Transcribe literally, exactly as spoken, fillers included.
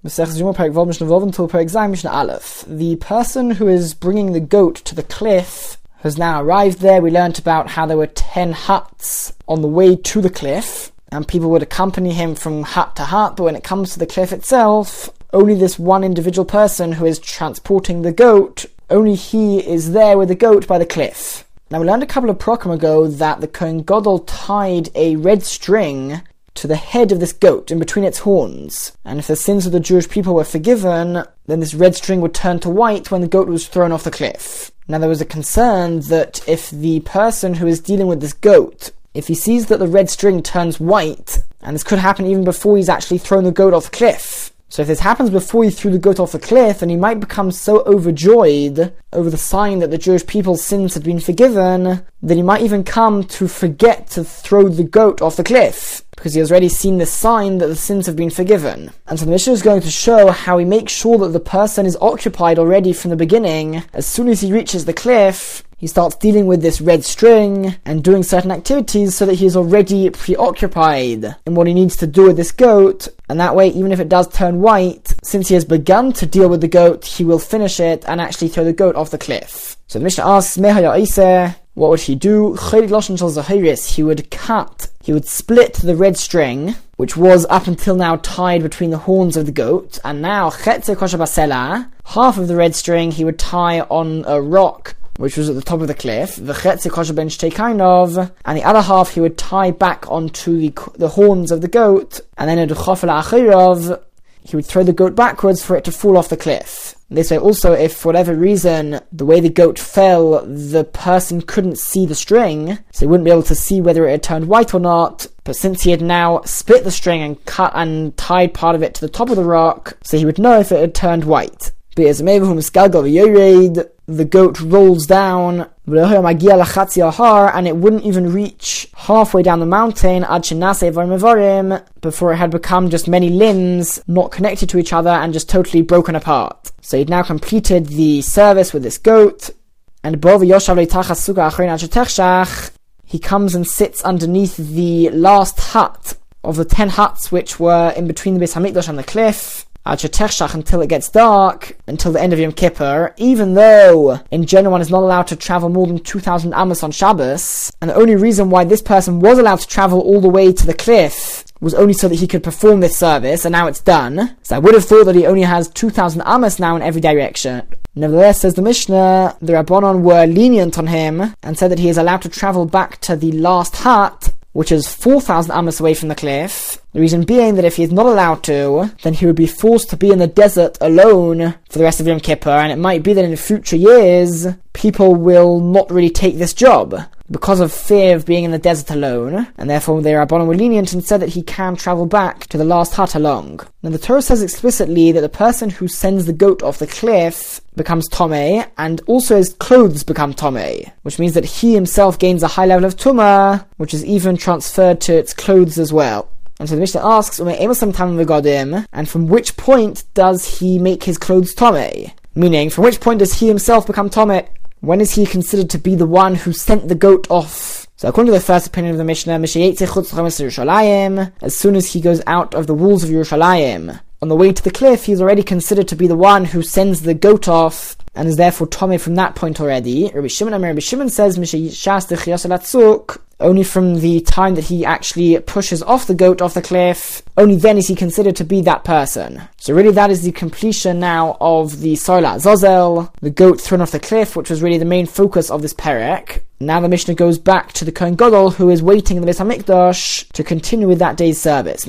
The person who is bringing the goat to the cliff has now arrived there. We learnt about how there were ten huts on the way to the cliff, and people would accompany him from hut to hut, but when it comes to the cliff itself, only this one individual person who is transporting the goat, only he is there with the goat by the cliff. Now we learned a couple of prokim ago that the Kohen Gadol tied a red string to the head of this goat in between its horns, and if the sins of the Jewish people were forgiven, then this red string would turn to white when the goat was thrown off the cliff. Now there was a concern that if the person who is dealing with this goat, if he sees that the red string turns white, and this could happen even before he's actually thrown the goat off the cliff, so if this happens before he threw the goat off the cliff, then he might become so overjoyed over the sign that the Jewish people's sins had been forgiven, that he might even come to forget to throw the goat off the cliff, because he has already seen the sign that the sins have been forgiven. And so the Mishnah is going to show how he makes sure that the person is occupied already from the beginning. As soon as he reaches the cliff, he starts dealing with this red string and doing certain activities so that he is already preoccupied in what he needs to do with this goat, and that way, even if it does turn white, since he has begun to deal with the goat, he will finish it and actually throw the goat off the cliff. So the Mishnah asks, what would he do? He would cut, he would split the red string, which was up until now tied between the horns of the goat, and now half of the red string he would tie on a rock which was at the top of the cliff, and the other half he would tie back onto the the horns of the goat, and then he would throw the goat backwards for it to fall off the cliff. This way also, if for whatever reason the way the goat fell, the person couldn't see the string, so he wouldn't be able to see whether it had turned white or not, but since he had now split the string and cut and tied part of it to the top of the rock, so he would know if it had turned white. The goat rolls down, and it wouldn't even reach halfway down the mountain before it had become just many limbs, not connected to each other, and just totally broken apart. So he'd now completed the service with this goat, and he comes and sits underneath the last hut of the ten huts which were in between the Beis Hamikdash and the cliff, until it gets dark, until the end of Yom Kippur, even though in general one is not allowed to travel more than two thousand amos on Shabbos, and the only reason why this person was allowed to travel all the way to the cliff was only so that he could perform this service, and now it's done. So I would have thought that he only has two thousand amos now in every direction. Nevertheless, says the Mishnah, the Rabbanon were lenient on him and said that he is allowed to travel back to the last hut, which is four thousand amos away from the cliff. The reason being that if he is not allowed to, then he would be forced to be in the desert alone for the rest of Yom Kippur, and it might be that in future years, people will not really take this job because of fear of being in the desert alone, and therefore the Rabbanon were lenient and said that he can travel back to the last hut along. Now the Torah says explicitly that the person who sends the goat off the cliff becomes Tomei, and also his clothes become Tomei, which means that he himself gains a high level of Tumah, which is even transferred to its clothes as well. And so the Mishnah asks, and from which point does he make his clothes Tomei? Meaning, from which point does he himself become Tomei? When is he considered to be the one who sent the goat off? So according to the first opinion of the Mishnah, as soon as he goes out of the walls of Yerushalayim, on the way to the cliff, he's already considered to be the one who sends the goat off, and is therefore Tomei from that point already. Rabbi Shimon, Rabbi Shimon says, only from the time that he actually pushes off the goat off the cliff, only then is he considered to be that person. So really that is the completion now of the Sola Azazel, the goat thrown off the cliff, which was really the main focus of this perek. Now the Mishnah goes back to the Kohen Gadol, who is waiting in the Beis Hamikdash to continue with that day's service.